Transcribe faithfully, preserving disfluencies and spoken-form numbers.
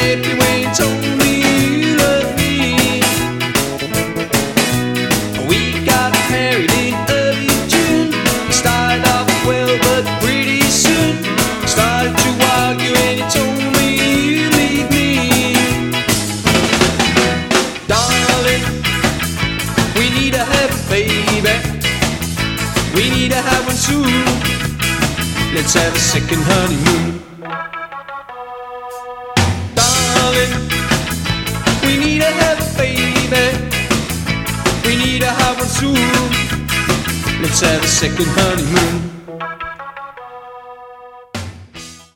happy when you told me you loved me. We got married in early June. Started off well, but pretty soon started to argue and you told me you leave me. Darling, we need to have a baby. We need to have one soon. Let's have a second honeymoon. Darling, we need to have a baby. We need to have one soon. Let's have a second honeymoon.